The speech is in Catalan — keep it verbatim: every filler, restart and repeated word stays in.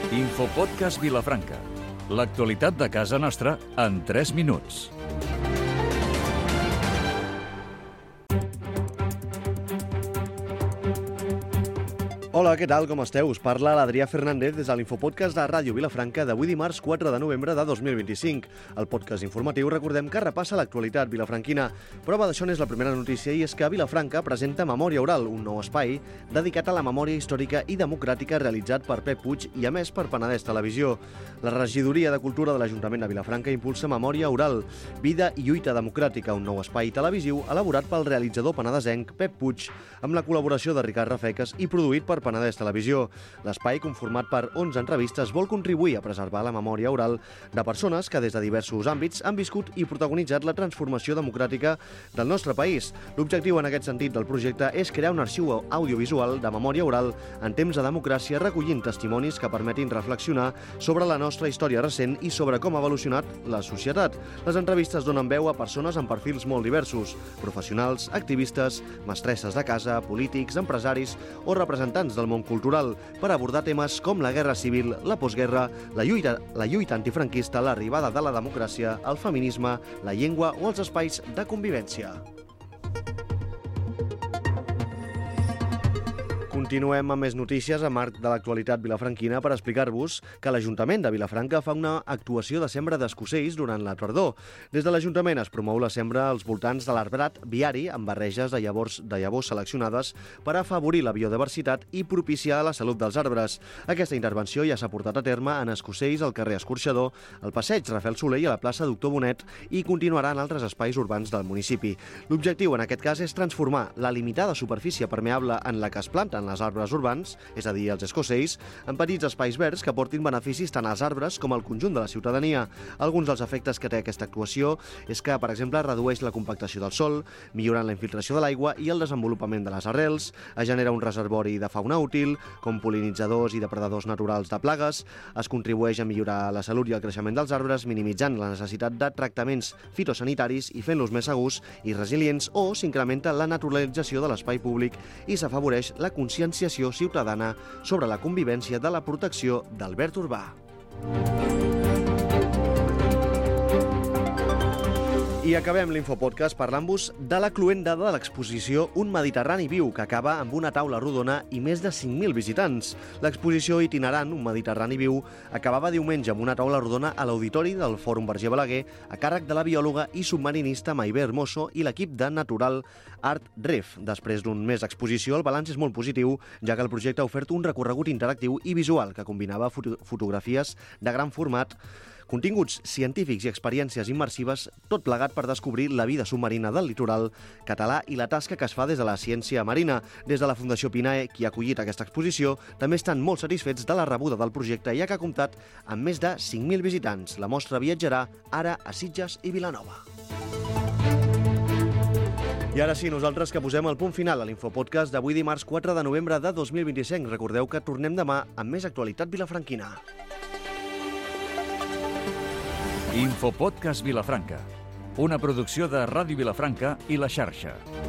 Infopodcast Vilafranca. L'actualitat de casa nostra en tres minuts. Hola, què tal? Com esteu? Us parla l'Adrià Fernández des de l'Infopodcast de Ràdio Vilafranca d'avui dimarts quatre de novembre de dos mil vint-i-cinc. El podcast informatiu, recordem que repassa l'actualitat vilafranquina. Prova d'això n'és la primera notícia i és que Vilafranca presenta Memòria Oral, un nou espai dedicat a la memòria històrica i democràtica realitzat per Pep Puig i a més per Penedès Televisió. La Regidoria de Cultura de l'Ajuntament de Vilafranca impulsa Memòria Oral, Vida i Lluita Democràtica, un nou espai televisiu elaborat pel realitzador penedesenc Pep Puig, amb la col·laboració de Ricard Rafeques i produït per Penedès Televisió. L'espai, conformat per onze entrevistes, vol contribuir a preservar la memòria oral de persones que des de diversos àmbits han viscut i protagonitzat la transformació democràtica del nostre país. L'objectiu en aquest sentit del projecte és crear un arxiu audiovisual de memòria oral en temps de democràcia, recollint testimonis que permetin reflexionar sobre la nostra història recent i sobre com ha evolucionat la societat. Les entrevistes donen veu a persones amb perfils molt diversos: professionals, activistes, mestresses de casa, polítics, empresaris o representants del món cultural, per abordar temes com la guerra civil, la postguerra, la lluita, la lluita antifranquista, l'arribada de la democràcia, el feminisme, la llengua o els espais de convivència. Continuem amb més notícies a marc de l'actualitat vilafranquina per explicar-vos que l'Ajuntament de Vilafranca fa una actuació de sembra d'escocells durant la tardor. Des de l'Ajuntament es promou la sembra als voltants de l'arbrat viari amb barreges de llavors, de llavors seleccionades per afavorir la biodiversitat i propiciar la salut dels arbres. Aquesta intervenció ja s'ha portat a terme en escocells al carrer Escorxador, al passeig Rafael Soler i a la plaça Doctor Bonet i continuarà en altres espais urbans del municipi. L'objectiu en aquest cas és transformar la limitada superfície permeable en la que es planten les arbres urbans, és a dir, els escocells, en petits espais verds que portin beneficis tant als arbres com al conjunt de la ciutadania. Alguns dels efectes que té aquesta actuació és que, per exemple, redueix la compactació del sòl, millorant la infiltració de l'aigua i el desenvolupament de les arrels, es genera un reservori de fauna útil, com pol·linitzadors i depredadors naturals de plagues, es contribueix a millorar la salut i el creixement dels arbres, minimitzant la necessitat de tractaments fitosanitaris i fent-los més segurs i resilients, o s'incrementa la naturalització de l'espai públic i s'afavoreix la conscienciació ciutadana sobre la convivència de la protecció del verd urbà. I acabem l'Infopodcast parlant-vos de la cluenda de l'exposició Un Mediterrani Viu, que acaba amb una taula rodona i més de cinc mil visitants. L'exposició itinerant Un Mediterrani Viu acabava diumenge amb una taula rodona a l'auditori del Fòrum Verger Balaguer a càrrec de la biòloga i submarinista Maibé Hermoso i l'equip de Natural Art Ref. Després d'un mes d'exposició, el balanç és molt positiu, ja que el projecte ha ofert un recorregut interactiu i visual que combinava foto fotografies de gran format, continguts científics i experiències immersives, tot plegat per descobrir la vida submarina del litoral català i la tasca que es fa des de la ciència marina. Des de la Fundació Pinae, qui ha acollit aquesta exposició, també estan molt satisfets de la rebuda del projecte, ja que ha comptat amb més de cinc mil visitants. La mostra viatjarà ara a Sitges i Vilanova. I ara sí, nosaltres que posem el punt final a l'Infopodcast d'avui dimarts quatre de novembre de dos mil vint-i-cinc. Recordeu que tornem demà amb més actualitat vilafranquina. Infopodcast Vilafranca, una producció de Ràdio Vilafranca i La Xarxa.